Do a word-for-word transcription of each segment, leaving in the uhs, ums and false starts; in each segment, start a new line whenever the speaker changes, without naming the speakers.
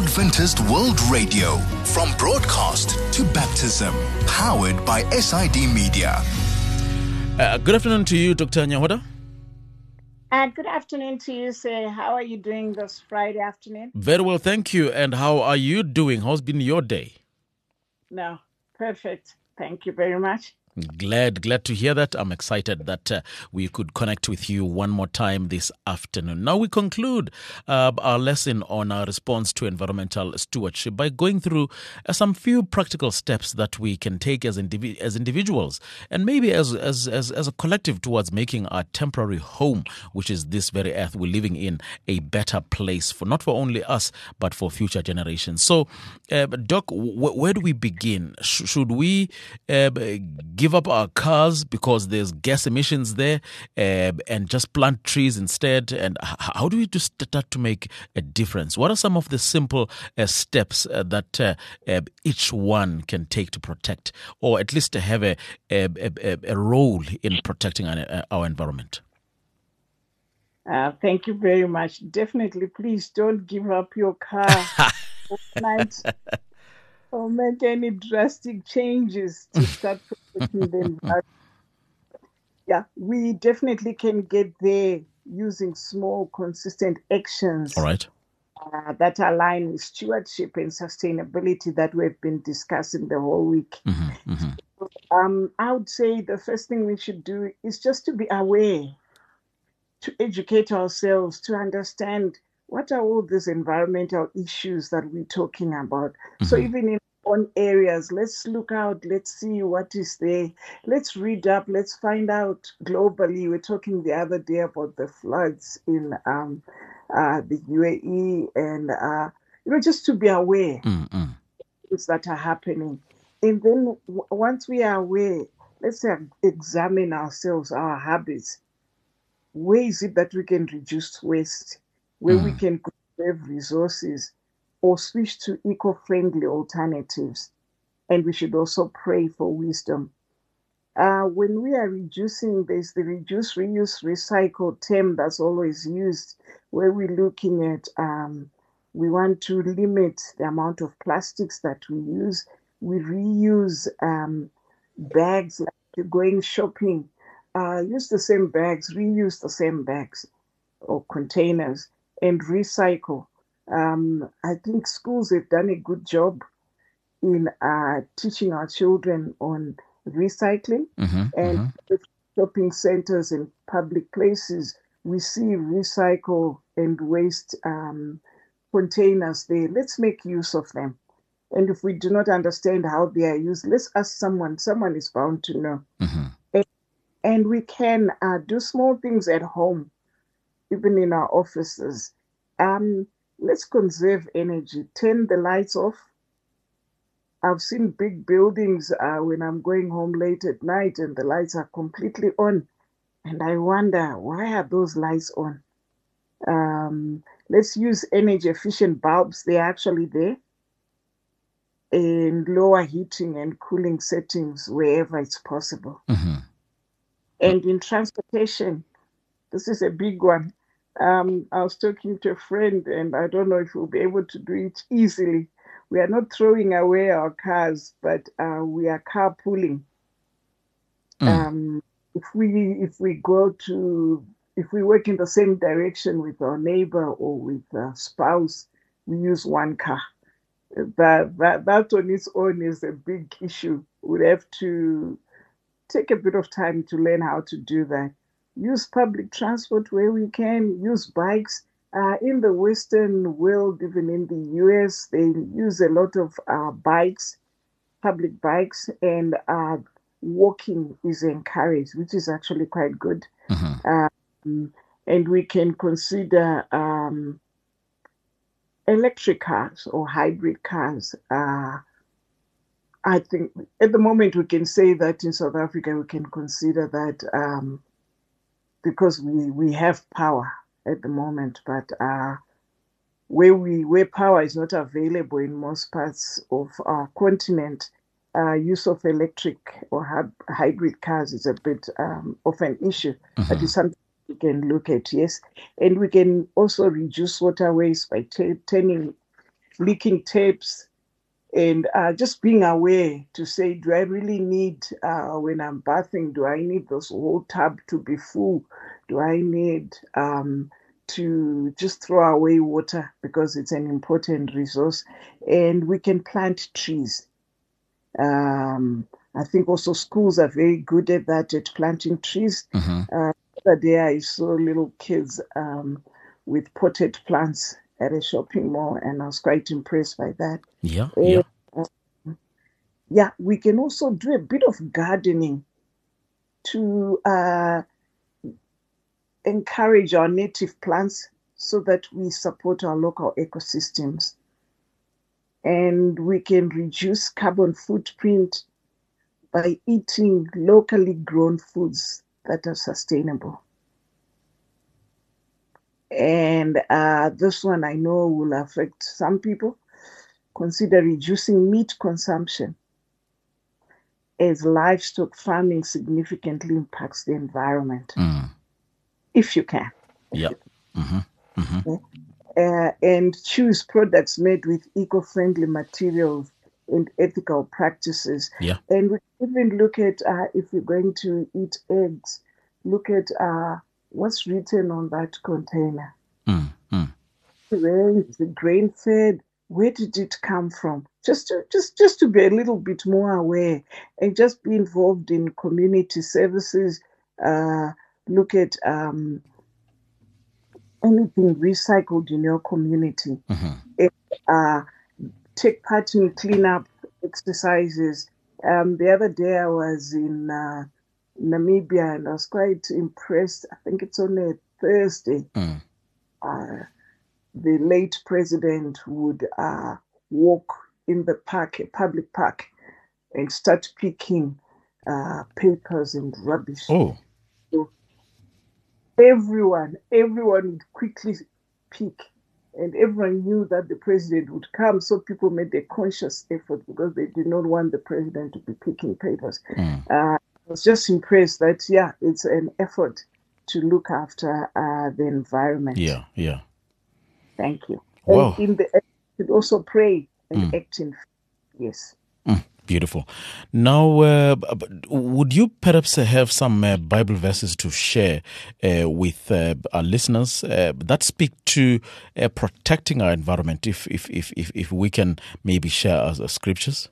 Adventist World Radio, from broadcast to baptism, powered by S I D Media.
Uh, good afternoon to you, Doctor Nyahoda.
Uh, good afternoon to you, sir. How are you doing this Friday afternoon?
Very well, thank you. And how are you doing? How's been your day?
No, perfect. Thank you very much.
Glad, glad to hear that. I'm excited that uh, we could connect with you one more time this afternoon. Now we conclude uh, our lesson on our response to environmental stewardship by going through uh, some few practical steps that we can take as indivi- as individuals and maybe as, as as as a collective towards making our temporary home, which is this very earth we're living in, a better place for not for only us but for future generations. So, uh, Doc, w- where do we begin? Sh- should we uh, give up our cars because there's gas emissions there uh, and just plant trees instead? And h- how do we just start to make a difference? What are some of the simple uh, steps uh, that uh, uh, each one can take to protect, or at least to have a, a, a, a role in protecting our, our environment?
Uh, thank you very much. Definitely, please don't give up your car overnight or make any drastic changes to start protecting the environment. Yeah, we definitely can get there using small, consistent actions
All right.
uh, that align with stewardship and sustainability that we've been discussing the whole week.
Mm-hmm, mm-hmm.
Um, I would say the first thing we should do is just to be aware, to educate ourselves, to understand what are all these environmental issues that we're talking about. Mm-hmm. So even in on areas, let's look out, let's see what is there, let's read up, let's find out globally. We're talking the other day about the floods in um, uh, the U A E, and uh, you know, just to be aware
Mm-hmm.
of things that are happening. And then w- once we are aware, let's have, examine ourselves, our habits. Where is it that we can reduce waste, where mm. we can conserve resources, or switch to eco-friendly alternatives? And we should also pray for wisdom. Uh, when we are reducing, there's the reduce, reuse, recycle term that's always used, where we're looking at, um, we want to limit the amount of plastics that we use. We reuse um, bags, like going shopping. Uh, use the same bags, reuse the same bags or containers, and recycle. Um, I think schools have done a good job in uh, teaching our children on recycling.
Mm-hmm,
and
mm-hmm.
With shopping centers and public places, we see recycle and waste um, containers there. Let's make use of them. And if we do not understand how they are used, let's ask someone. Someone is bound to know.
Mm-hmm.
And we can uh, do small things at home, even in our offices. Um, let's conserve energy. Turn the lights off. I've seen big buildings uh, when I'm going home late at night and the lights are completely on. And I wonder, why are those lights on? Um, let's use energy efficient bulbs. They're actually there. And lower heating and cooling settings wherever it's possible.
Mm-hmm.
And in transportation, this is a big one. Um, I was talking to a friend, and I don't know if we'll be able to do it easily. We are not throwing away our cars, but uh, we are carpooling. Mm. Um, if we if we go to if we work in the same direction with our neighbor or with a spouse, we use one car. That that that on its own is a big issue. We'd have to take a bit of time to learn how to do that. Use public transport where we can, use bikes. Uh, in the Western world, even in the U S, they use a lot of uh, bikes, public bikes, and uh, walking is encouraged, which is actually quite good.
Mm-hmm.
Um, and we can consider um, electric cars or hybrid cars. Uh, I think at the moment we can say that in South Africa we can consider that um, because we, we have power at the moment, but uh, where we where power is not available in most parts of our continent, uh, use of electric or hab- hybrid cars is a bit um, of an issue. Mm-hmm. But it's something we can look at, yes. And we can also reduce water waste by t- turning leaking tapes, and uh, just being aware to say, do I really need, uh, when I'm bathing, do I need this whole tub to be full? Do I need um, to just throw away water because it's an important resource? And we can plant trees. Um, I think also schools are very good at that, at planting trees.
Mm-hmm.
Uh, the other day I saw little kids um, with potted plants at a shopping mall, and I was quite impressed by that.
Yeah,
And,
yeah.
uh, yeah, we can also do a bit of gardening to uh, encourage our native plants so that we support our local ecosystems. And we can reduce carbon footprint by eating locally grown foods that are sustainable. And uh, this one I know will affect some people. Consider reducing meat consumption, as livestock farming significantly impacts the environment.
Mm.
If you can.
Yeah. Mm-hmm. Mm-hmm.
Uh, and choose products made with eco-friendly materials and ethical practices.
Yeah.
And we even look at, uh, if you're going to eat eggs, look at uh, what's written on that container.
Mm. Mm.
Where is the grain fed? Where did it come from? Just to, just, just to be a little bit more aware and just be involved in community services. Uh, look at um, anything recycled in your community.
Mm-hmm.
And, uh, take part in cleanup exercises. Um, the other day I was in uh, Namibia, and I was quite impressed. I think it's on a Thursday.
Mm.
Uh, the late president would uh, walk in the park, a public park, and start picking uh, papers and rubbish.
Oh.
So everyone, everyone would quickly pick, and everyone knew that the president would come. So people made a conscious effort because they did not want the president to be picking papers.
Mm.
Uh, I was just impressed that, yeah, it's an effort to look after uh, the environment.
Yeah, yeah.
Thank you.
Wow.
And in the you could also pray and
Mm.
act in faith. Yes.
Mm, beautiful. Now, uh, would you perhaps have some uh, Bible verses to share uh, with uh, our listeners uh, that speak to uh, protecting our environment? If if if if, if we can maybe share our, our scriptures.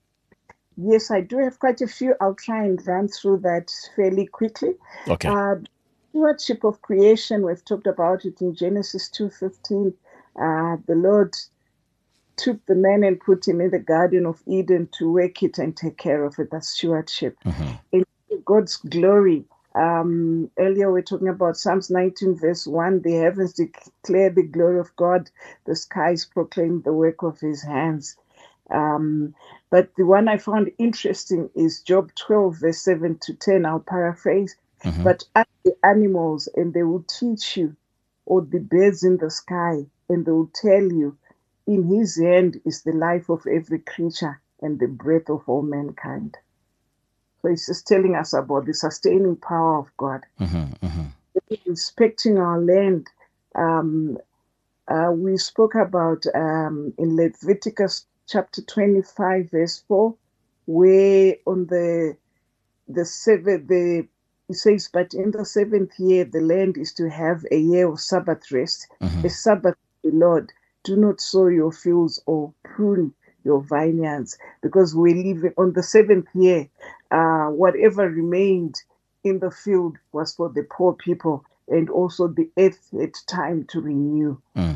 Yes, I do have quite a few. I'll try and run through that fairly quickly.
Okay.
Uh, stewardship of creation, we've talked about it in Genesis two fifteen. Uh, the Lord took the man and put him in the Garden of Eden to work it and take care of it. That's stewardship.
Mm-hmm.
In God's glory, um, earlier we were talking about Psalms nineteen verse one, the heavens declare the glory of God, the skies proclaim the work of his hands. Um, but the one I found interesting is Job twelve verse seven to ten. I'll paraphrase.
Mm-hmm.
But ask the animals and they will teach you, or the birds in the sky, and they will tell you, in his hand is the life of every creature and the breath of all mankind. So it's just telling us about the sustaining power of God.
Mm-hmm. Mm-hmm.
Respecting our land. Um, uh, we spoke about um, in Leviticus chapter twenty-five, verse four, where on the the seventh, the it says, but in the seventh year, the land is to have a year of Sabbath rest,
Mm-hmm.
a Sabbath of the Lord. Do not sow your fields or prune your vineyards, because we live on the seventh year. Uh, whatever remained in the field was for the poor people, and also the earth had time to renew.
Mm.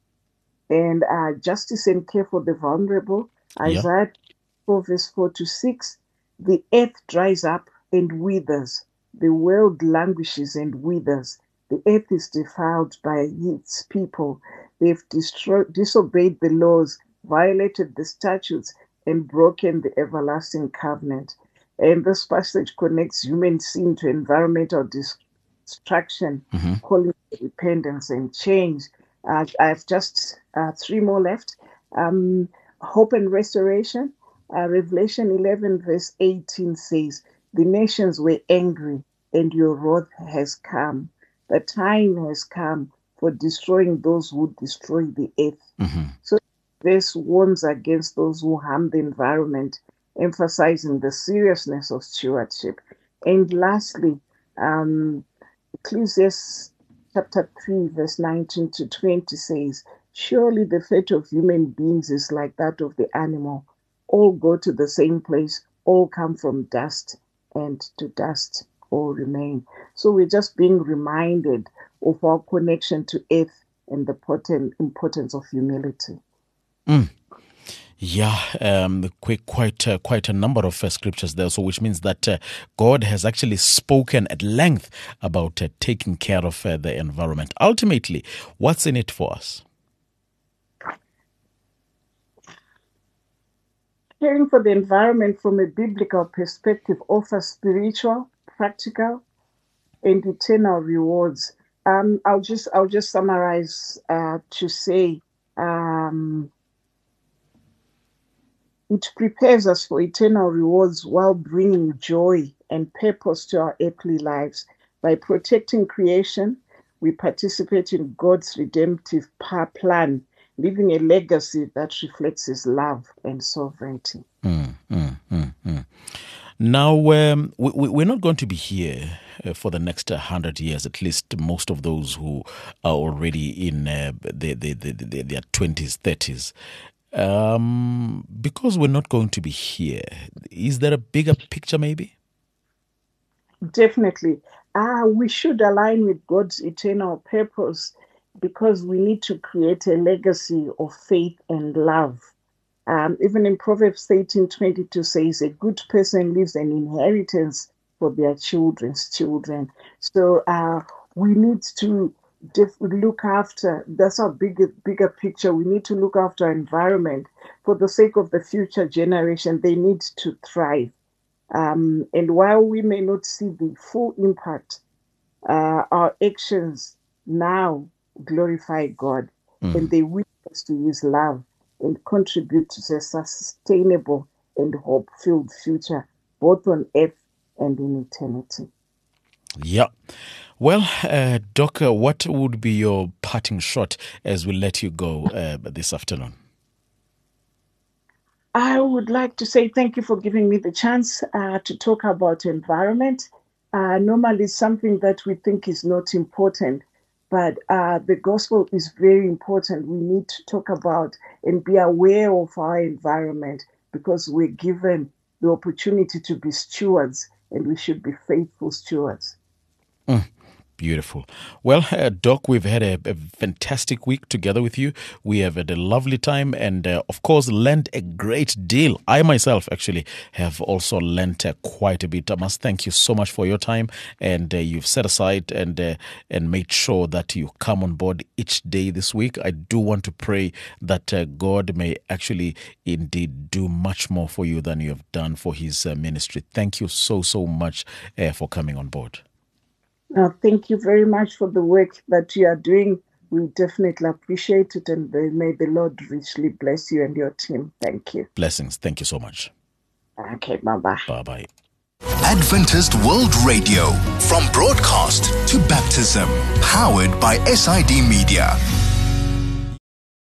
And uh, justice and care for the vulnerable.
Yeah.
Isaiah four, verse four to six. The earth dries up and withers. The world languishes and withers. The earth is defiled by its people. They've destroyed, disobeyed the laws, violated the statutes, and broken the everlasting covenant. And this passage connects human sin to environmental destruction,
Mm-hmm.
calling for repentance and change. Uh, I have just uh, three more left. Um, hope and restoration. Uh, Revelation eleven, verse eighteen says, the nations were angry, and your wrath has come. The time has come for destroying those who destroy the earth.
Mm-hmm.
So verse warns against those who harm the environment, emphasizing the seriousness of stewardship. And lastly, um, Ecclesiastes chapter three, verse nineteen to twenty says, "Surely the fate of human beings is like that of the animal. All go to the same place, all come from dust, and to dust all remain." So we're just being reminded of our connection to earth and the potent importance of humility.
Mm. Yeah, um, quite quite, uh, quite a number of uh, scriptures there. So, which means that uh, God has actually spoken at length about uh, taking care of uh, the environment. Ultimately, what's in it for us?
Caring for the environment from a biblical perspective offers spiritual, practical, and eternal rewards. Um, I'll just I'll just summarize uh, to say. Um, It prepares us for eternal rewards while bringing joy and purpose to our earthly lives. By protecting creation, we participate in God's redemptive plan, leaving a legacy that reflects His love and sovereignty.
Mm, mm, mm, mm. Now, um, we, we're not going to be here uh, for the next uh, hundred years, at least most of those who are already in uh, their, their, their, their twenties, thirties. Um, because we're not going to be here, is there a bigger picture maybe?
Definitely. Ah, we should align with God's eternal purpose because we need to create a legacy of faith and love. Um, even in Proverbs eighteen twenty-two says, "A good person leaves an inheritance for their children's children." So uh, we need to Def- look after, that's our bigger, bigger picture. We need to look after our environment for the sake of the future generation. They need to thrive. Um, and while we may not see the full impact, uh, our actions now glorify God, mm. and they wish us to use love and contribute to a sustainable and hope-filled future, both on earth and in eternity.
Yeah. Well, uh, Doc, uh, what would be your parting shot as we let you go uh, this afternoon?
I would like to say thank you for giving me the chance uh, to talk about environment. Uh, normally, something that we think is not important, but uh, the gospel is very important. We need to talk about and be aware of our environment because we're given the opportunity to be stewards, and we should be faithful stewards.
Mm. Beautiful. Well, uh, Doc, we've had a, a fantastic week together with you. We have had a lovely time and, uh, of course, learned a great deal. I myself actually have also learned uh, quite a bit. I must thank you so much for your time, and uh, you've set aside and uh, and made sure that you come on board each day this week. I do want to pray that uh, God may actually indeed do much more for you than you have done for His uh, ministry. Thank you so, so much uh, for coming on board.
Uh, thank you very much for the work that you are doing. We definitely appreciate it, and may the Lord richly bless you and your team. Thank you.
Blessings. Thank you so much.
Okay, bye-bye.
Bye-bye.
Adventist World Radio, from broadcast to baptism, powered by S I D Media.